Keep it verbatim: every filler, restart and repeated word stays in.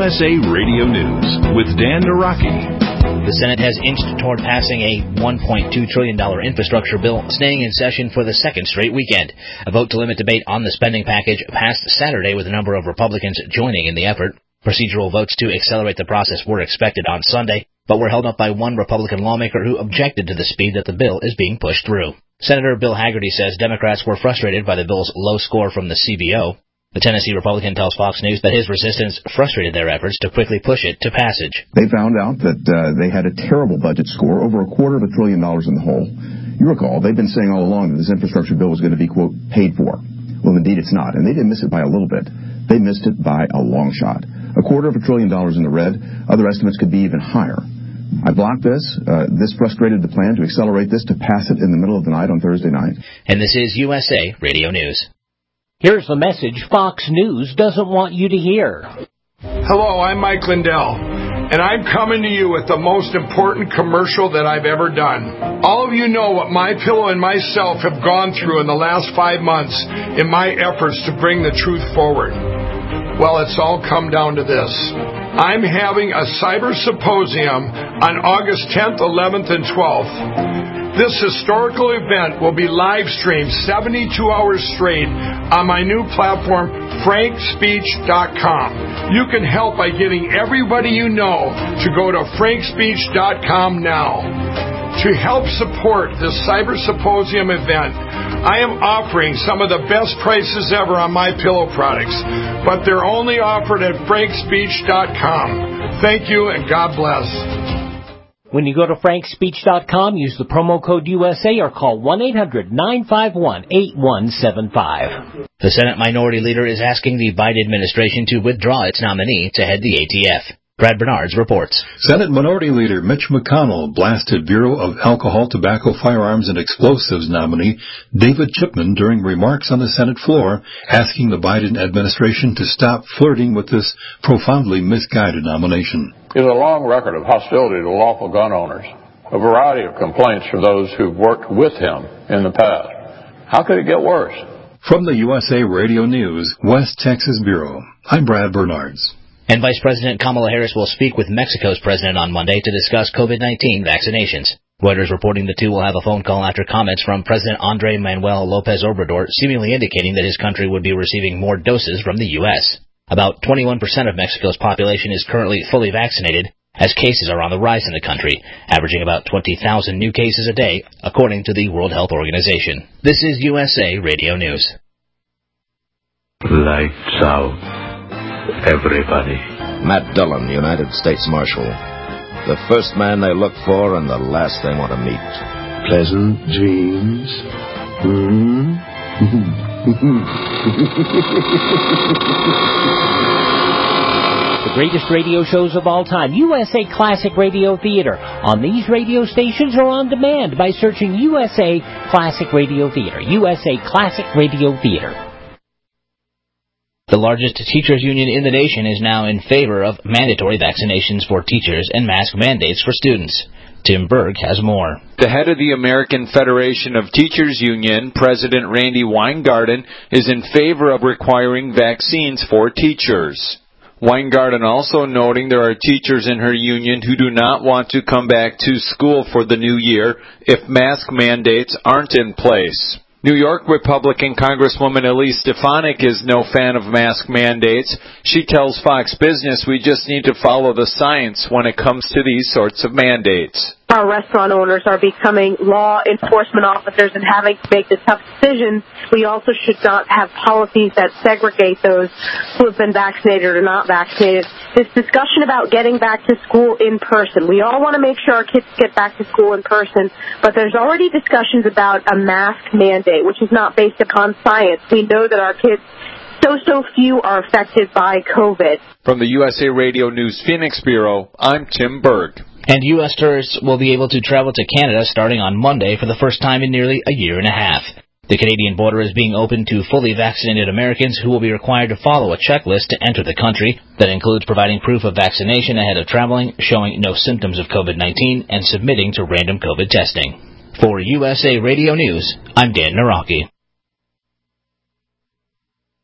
U S A Radio News with Dan Naraki. The Senate has inched toward passing a one point two trillion dollars infrastructure bill, staying in session for the second straight weekend. A vote to limit debate on the spending package passed Saturday with a number of Republicans joining in the effort. Procedural votes to accelerate the process were expected on Sunday, but were held up by one Republican lawmaker who objected to the speed that the bill is being pushed through. Senator Bill Hagerty says Democrats were frustrated by the bill's low score from the C B O. The Tennessee Republican tells Fox News that his resistance frustrated their efforts to quickly push it to passage. They found out that uh, they had a terrible budget score, over a quarter of a trillion dollars in the hole. You recall, they've been saying all along that this infrastructure bill was going to be, quote, paid for. Well, indeed it's not, and they didn't miss it by a little bit. They missed it by a long shot. A quarter of a trillion dollars in the red. Other estimates could be even higher. I blocked this. Uh, this frustrated the plan to accelerate this to pass it in the middle of the night on Thursday night. And this is U S A Radio News. Here's the message Fox News doesn't want you to hear. Hello, I'm Mike Lindell, and I'm coming to you with the most important commercial that I've ever done. All of you know what MyPillow and myself have gone through in the last five months in my efforts to bring the truth forward. Well, it's all come down to this. I'm having a cyber symposium on August tenth, eleventh, and twelfth. This historical event will be live streamed seventy-two hours straight on my new platform, frank speech dot com. You can help by getting everybody you know to go to frank speech dot com now. To help support this Cyber Symposium event, I am offering some of the best prices ever on my pillow products, but they're only offered at frank speech dot com. Thank you and God bless. When you go to frank speech dot com, use the promo code U S A or call one eight hundred nine five one eight one seven five. The Senate Minority Leader is asking the Biden administration to withdraw its nominee to head the A T F. Brad Bernards reports. Senate Minority Leader Mitch McConnell blasted Bureau of Alcohol, Tobacco, Firearms, and Explosives nominee David Chipman during remarks on the Senate floor, asking the Biden administration to stop flirting with this profoundly misguided nomination. He has a long record of hostility to lawful gun owners, a variety of complaints from those who've worked with him in the past. How could it get worse? From the U S A Radio News, West Texas Bureau, I'm Brad Bernards. And Vice President Kamala Harris will speak with Mexico's president on Monday to discuss COVID nineteen vaccinations. Reuters reporting the two will have a phone call after comments from President Andrés Manuel López Obrador seemingly indicating that his country would be receiving more doses from the U S. About twenty-one percent of Mexico's population is currently fully vaccinated, as cases are on the rise in the country, averaging about twenty thousand new cases a day, according to the World Health Organization. This is U S A Radio News. Lights out. Everybody. Matt Dillon, United States Marshal. The first man they look for and the last they want to meet. Pleasant dreams. Hmm? The greatest radio shows of all time, U S A Classic Radio Theater, on these radio stations or on demand by searching U S A Classic Radio Theater. U S A Classic Radio Theater. The largest teachers union in the nation is now in favor of mandatory vaccinations for teachers and mask mandates for students. Tim Berg has more. The head of the American Federation of Teachers Union, President Randy Weingarten, is in favor of requiring vaccines for teachers. Weingarten also noting there are teachers in her union who do not want to come back to school for the new year if mask mandates aren't in place. New York Republican Congresswoman Elise Stefanik is no fan of mask mandates. She tells Fox Business we just need to follow the science when it comes to these sorts of mandates. Our restaurant owners are becoming law enforcement officers and having to make the tough decisions. We also should not have policies that segregate those who have been vaccinated or not vaccinated. This discussion about getting back to school in person, we all want to make sure our kids get back to school in person, but there's already discussions about a mask mandate, which is not based upon science. We know that our kids, so, so few are affected by COVID. From the U S A Radio News Phoenix Bureau, I'm Tim Berg. And U S tourists will be able to travel to Canada starting on Monday for the first time in nearly a year and a half. The Canadian border is being opened to fully vaccinated Americans who will be required to follow a checklist to enter the country. That includes providing proof of vaccination ahead of traveling, showing no symptoms of COVID nineteen, and submitting to random COVID testing. For U S A Radio News, I'm Dan Naraki.